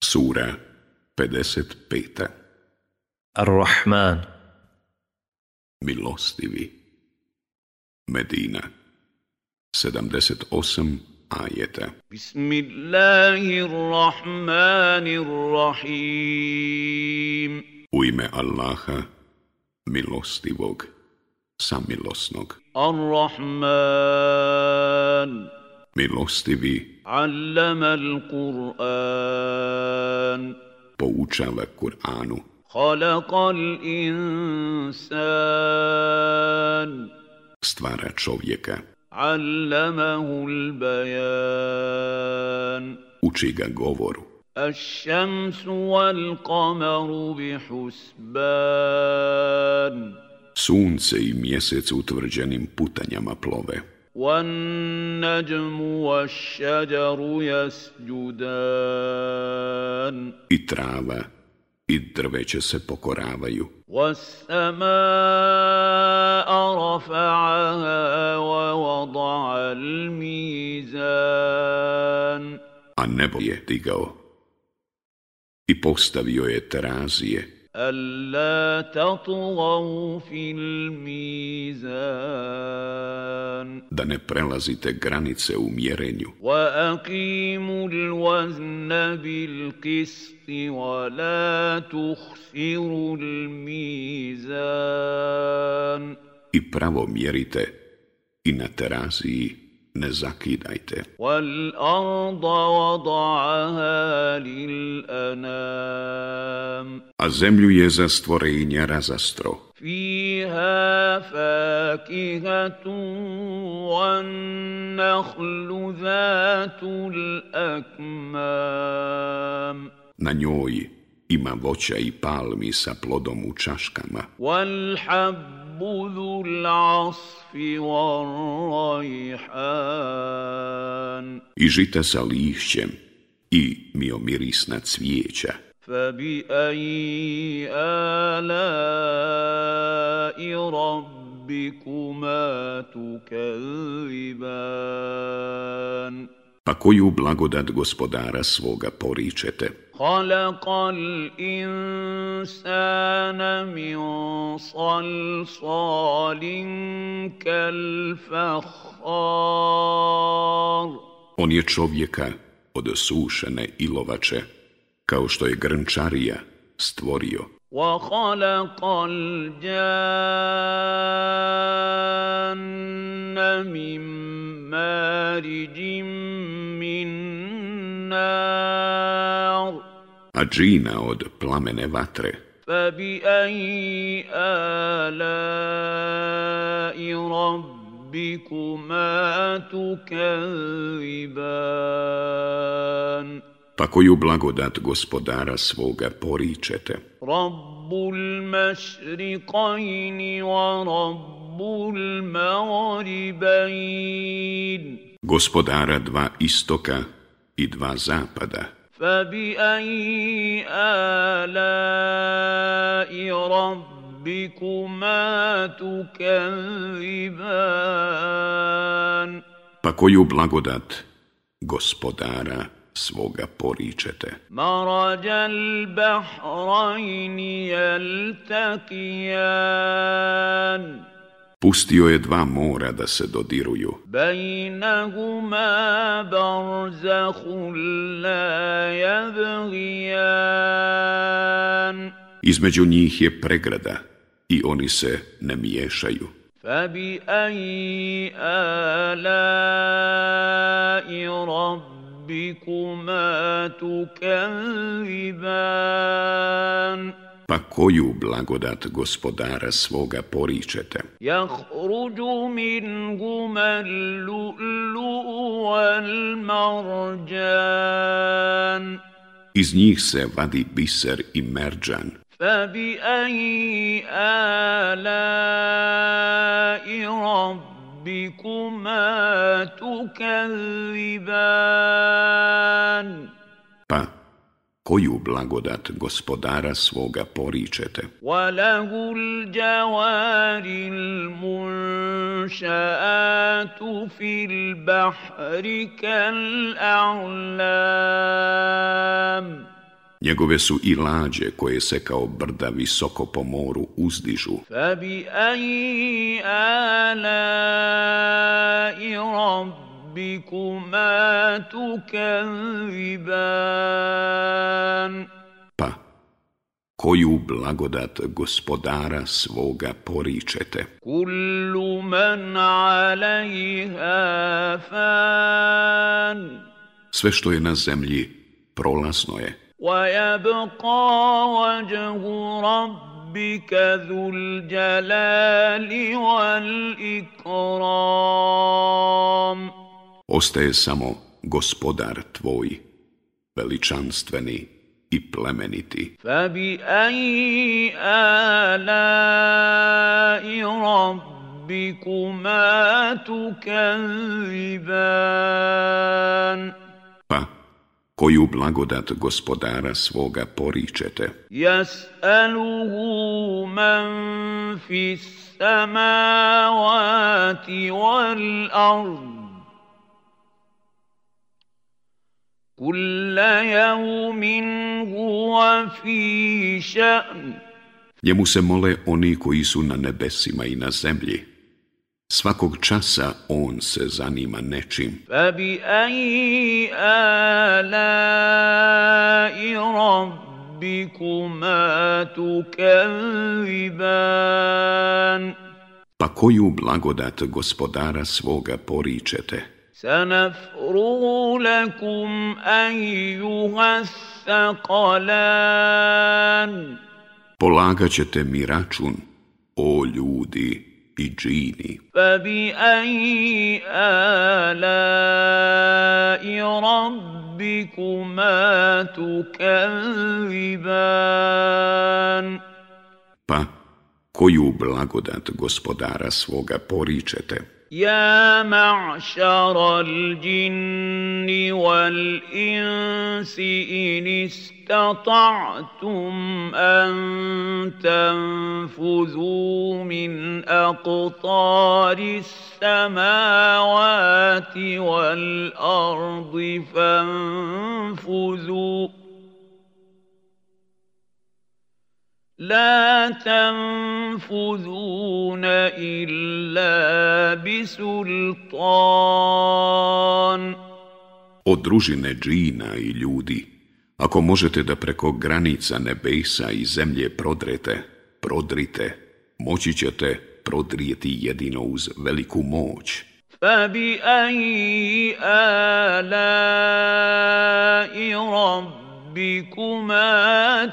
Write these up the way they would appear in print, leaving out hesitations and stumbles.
Sura 55. Ar-Rahman. Milostivi. Medina. 78 ajeta. Bismillahirrahmanirrahim. U ime Allaha, milostivog, samilosnog. Ar-Rahman. Milostivi, Allama al-Qur'an. poučava Kur'anu. Khalaqal insan. Stvara čovjeka. Allamahu al-bayan. Uči ga govoru. الشمس والقمر بحسبان Sunce i mjesec utvrđenim putanjama plove. والنجم والشجر يسجدان I trava i drveće se pokoravaju. والسماء رفعها ووضع الميزان A nebo je digao i postavio je terazije, ألا تطغوا في الميزان da ne prelazite granice u mjerenju. وأقيموا الوزن بالقسط ولا تخسروا الميزان I pravo mjerite i na teraziji ne zakidajte. والأرض وضعها للأنام A zemlju je za stvorenja razastro. فيها فاكهة والنخل ذات الأكمام Na njoj ima voća i palmi sa plodom u čaškama. والحب ذو العصف والريحان I žita sa lišćem i miomirisna cvijeća. فبأي آلاء ربكما تكذبان Pa koju blagodat gospodara svoga poričete? خلق الإنسان من صلصال كالفخار On je čovjeka od sušene ilovače, kao što je grnčarija, stvorio. وخلق الجان من مارج من نار A džina od plamene vatre. فبأي آلاء ربكما تكذبان Pa koju blagodat gospodara svoga poričete? رب المشرقين ورب المغربين Gospodara dva istoka i dva zapada. فبأي آلاء ربكما تكذبان Pa koju blagodat gospodara svoga poričete? مرج البحرين يلتقيان Pustio je dva mora da se dodiruju. بينهما برزخ لا يبغيان Između njih je pregrada i oni se ne miješaju. فبأي آلاء ربكما تكذبان Pa koju blagodat gospodara svoga poričete? يخرج منهما اللؤلؤ والمرجان Iz njih se vadi biser i merdžan. فبأي آلاء ربكما تكذبان Pa koju blagodat gospodara svoga poričete? وله الجوار المنشآت في البحر كالأعلام Njegove su i lađe koje se kao brda visoko po moru uzdižu. فبأي آلاء ربكما تكذبان Pa, koju blagodat gospodara svoga poričete? كل من عليها فان Sve što je na zemlji prolazno je, ويبقى وجه ربك ذو الجلال والإكرام ostaje samo gospodar tvoj, veličanstveni i plemeniti. فبأي آلاء ربكما تكذبان Pa, koju blagodat gospodara svoga poričete? يسأله من في السماوات والأرض كل يوم هو في شأن Njemu se mole oni koji su na nebesima i na zemlji. Svakog časa on se zanima nečim. فبأي آلاء ربكما تكذبان Pa koju blagodat gospodara svoga poričete? سنفرغ لكم أيها الثقلان Polagat ćete mi račun, o ljudi i džini. فبأي آلاء ربكما تكذبان Pa, koju blagodat gospodara svoga poričete? يا معشر الجن والإنس إن استطعتم أن تنفذوا من أقطار السماوات والأرض فانفذوا لا تنفذون إلا بسلطان Od družine džina i ljudi, ako možete da preko granica nebesa i zemlje prodrite, moći ćete prodrijeti jedino uz veliku moć. فبأي آلاء ربكما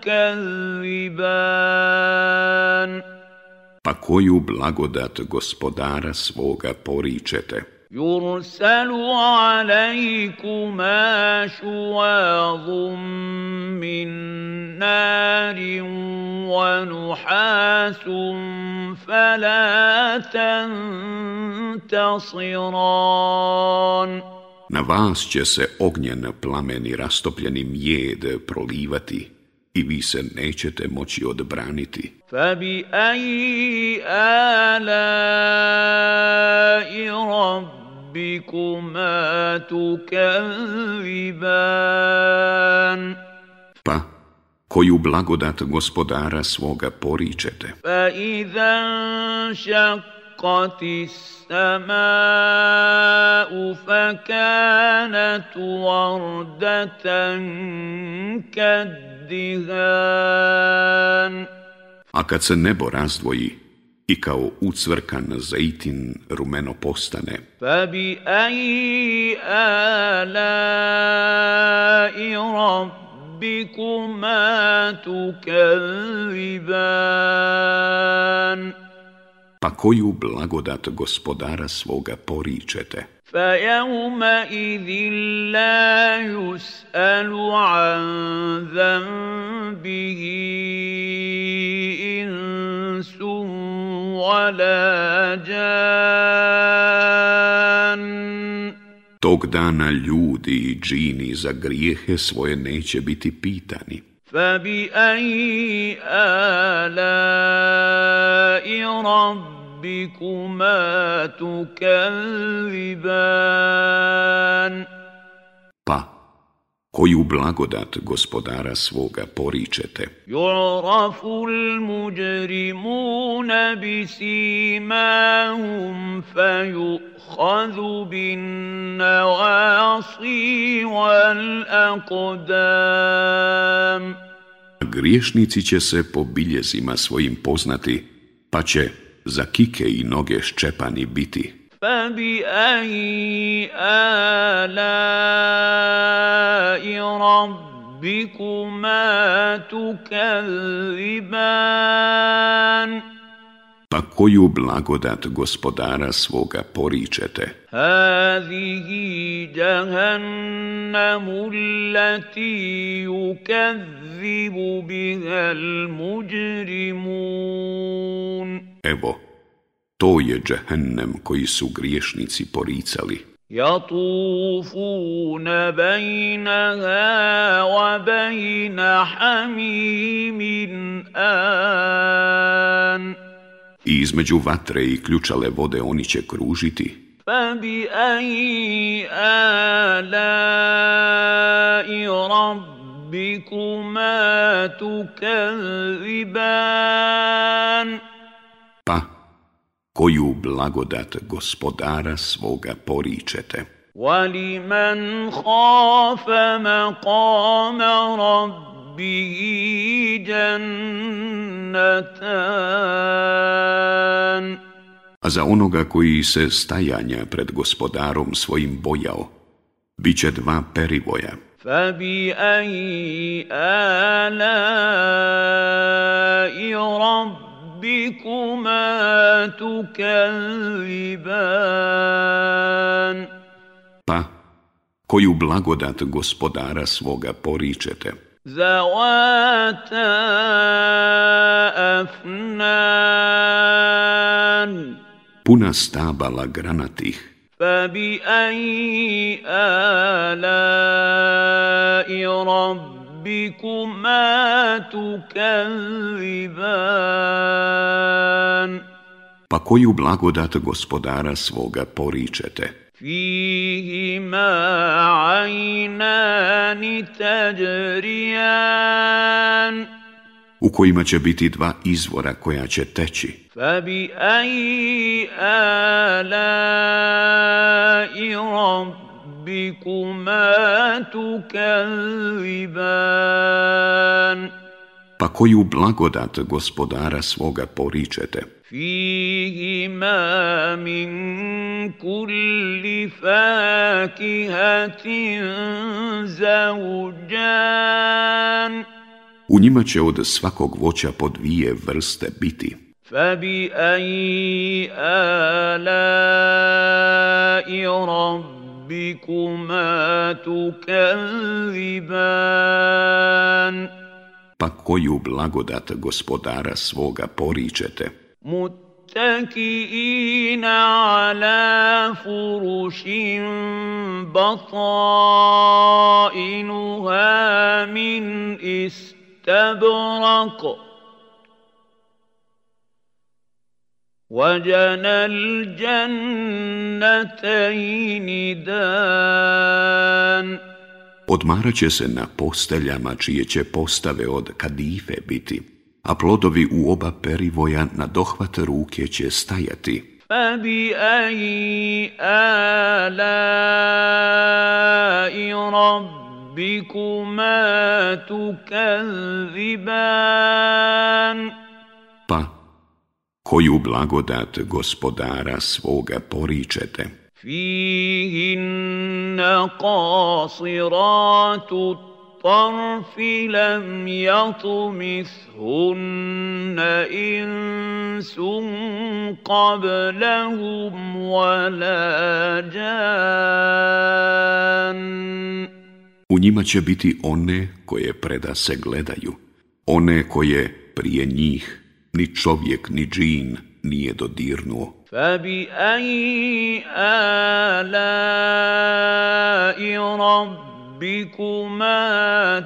تكذبان Pa koju blagodat gospodara svoga poričete? يرسل عليكما شواظ من نار ونحاس فلا تنتصران Na vas će se ognjen plameni rastopljeni mjed prolivati i vi se nećete moći odbraniti. فبأي آلاء ربكما تكذبان Pa, koju blagodat gospodara svoga poričete? فإذا انشقت السماء فكانت وردة كالدهان A kad se nebo razdvoji i kao ucvrkan zejtin rumeno postane, فبأي آلاء ربكما تكذبان pa koju blagodat gospodara svoga poričete? فيومئذ لا يسأل عن ذنبه إنس ولا جان Tog dana ljudi i džini za grijehe svoje neće biti pitani. فبأي آلاء ربكما تكذبان Pa, Koju blagodat gospodara svoga poričete? يعرف المجرمون بسيماهم فيؤخذ بالنواصي والأقدام. Griješnici će se po biljezima svojim poznati, pa će za kike i noge ščepani biti. فبأي آلاء ربكما تكذبان. Pa koju blagodat gospodara svoga poričete? هذه جهنم التي يكذب بها المجرمون. Evo, to je džehennem koji su griješnici poricali. يطوفون بينها وبين حميم آن. I između vatre i ključale vode oni će kružiti. فبأي آلاء ربكما تكذبان. Pa, koju blagodat gospodara svoga poričete? وَلِمَنْ خَافَ مَقَامَ رَبِّهِ جَنَّتَانِ. A za onoga koji se stajanja pred gospodarom svojim bojao, bit će dva perivoja. فَبِأَيِّ آلَاءِ رَبِّكُمَا تُكَذِّبَانِ. Pa, koju blagodat gospodara svoga poričete? ذَوَاتَا أَفْنَانٍ. Puna stabala granatih. فَبِأَيِّ آلَاءِ رَبِّكُمَا تُكَذِّبَانِ. Pa koju blagodat gospodara svoga poričete? فِيهِمَا عَيْنَانِ تَجْرِيَانِ. U kojima će biti dva izvora koja će teći. فَبِأَيِّ آلَاءِ رَبِّكُمَا تُكَذِّبَانِ. Pa koju blagodat gospodara svoga poričete? فِيهِمَا مِن كُلِّ فَاكِهَةٍ زَوْجَانِ. U njima će od svakog voća po dvije vrste biti. فَبِأَيِّ آلَاءِ رَبِّكُمَا تُكَذِّبَانِ. Pa koju blagodat gospodara svoga poričete? مُتَّكِئِينَ عَلَى فُرُشٍ بَطَائِنُهَا مِنْ إِسْتَبْرَقٍ وَجَنَى الْجَنَّتَيْنِ دَانٍ. Odmarat će se na posteljama čije će postave od kadife biti, a plodovi u oba perivoja na dohvat ruke će stajati. فَبِأَيِّ آلَاءِ رَبِّكُمَا تُكَذِّبَانِ. Pa, koju blagodat gospodara svoga poričete? فِيهِنَّ قَاصِرَاتُ الطَّرْفِ لَمْ يَطْمِثْهُنَّ إِنسٌ قَبْلَهُمْ وَلَا جَانٌّ. U njima će biti one koje preda se gledaju, one koje prije njih ni čovjek ni džin nije dodirnuo. فَبِأَيِّ آلَاءِ رَبِّكُمَا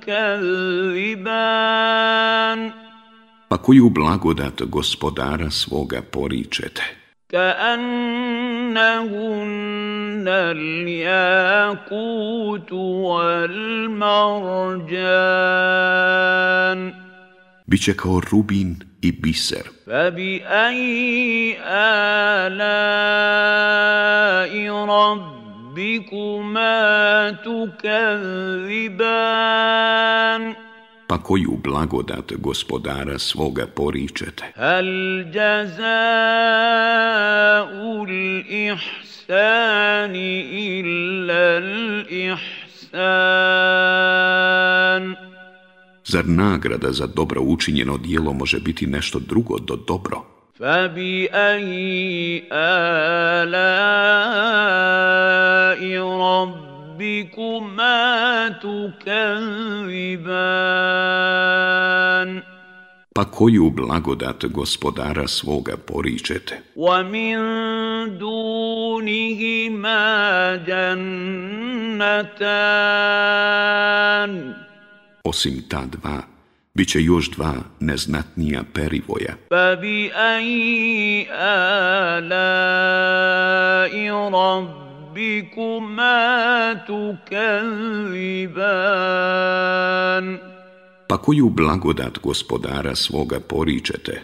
تُكَذِّبَانِ. Pa koju blagodat gospodara svoga poričete? كَأَنَّهُنَّ الياقوت والمرجان Biće kao rubin i biser. فبأي آلاء ربكما تكذبان Pa koju blagodat gospodara svoga poričete? هل جزاء الإحسان إلا الإحسان Zar nagrada za dobro učinjeno djelo može biti nešto drugo do dobro? فبأي آلاء ربكما تكذبان Pa koju blagodat gospodara svoga poričete? ومن دونهما جنتان Osim ta dva, bit će još dva neznatnija perivoja. فبأي آلاء ربكما تكذبان Pa koju blagodat gospodara svoga poričete?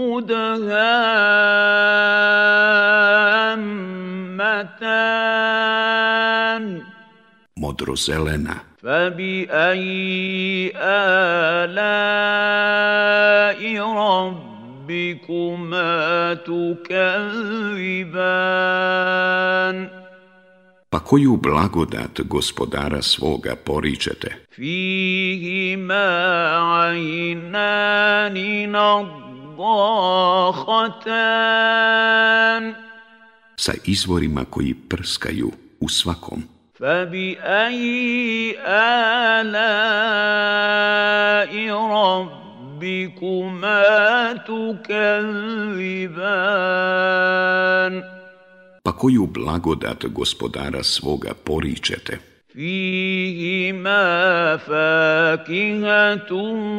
مدهامتان Modrozelena. فبأي آلاء ربكما تكذبان Pa koju blagodat gospodara svoga poričete? فيهما عينان نضاختان Sa izvorima koji prskaju u svakom. فبأي آلاء ربكما تكذبان Pa koju blagodat gospodara svoga poričete? فيهما فاكهة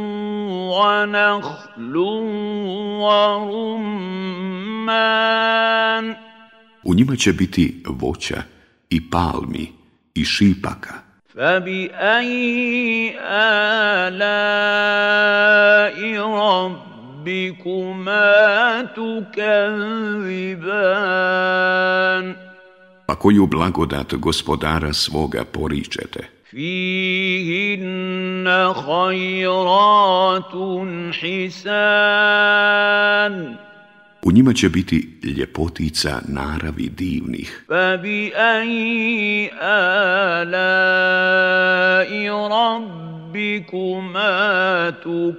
ونخل ورمان U njima će biti voća i palmi i šipaka. فبأي آلاء ربكما تكذبان Pa koju blagodat gospodara svoga poričete? فيهن خيرات حسان U njima će biti ljepotica naravi divnih. فبأي آلاء ربكما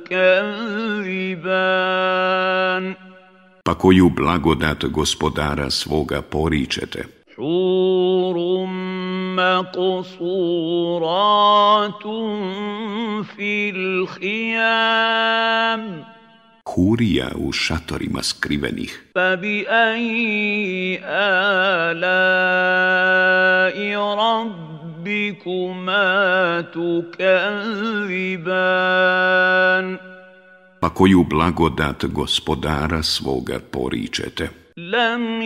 تكذبان Pa koju blagodat gospodara svoga poričete? حور مقصورات في الخيام Hurija u šatorima skrivenih. فبأي آلاء ربكما تكذبان Pa koju blagodat gospodara svoga poričete? لم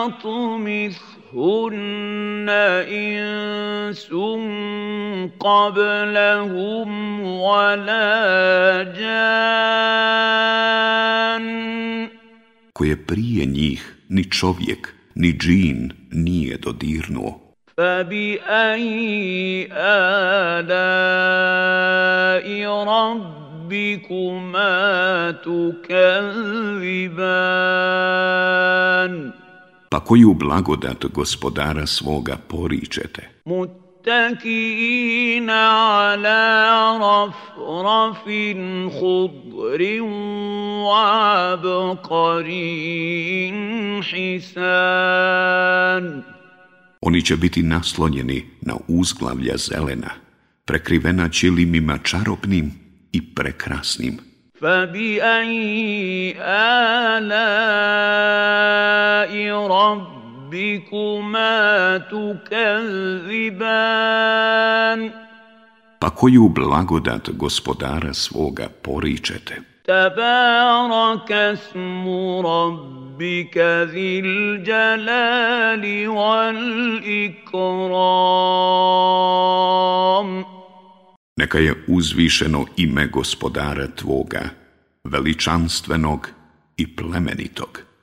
يطمثهن إنس قبلهم ولا جان Koje prije njih ni čovjek, ni džin nije dodirnuo. فبأي آلاء ربكما تكذبان Pa koju blagodat gospodara svoga poričete? متكئين على رفرف خضر وعبقري حسان Oni će biti naslonjeni na uzglavlja zelena, prekrivena čilimima čarobnim i prekrasnim. فبأي آلاء ربكما تكذبان Pa koju blagodat gospodara svoga poričete? تبارك اسم ربك ذي الجلال والإكرام. Neka je uzvišeno ime gospodara tvoga, veličanstvenog i plemenitog.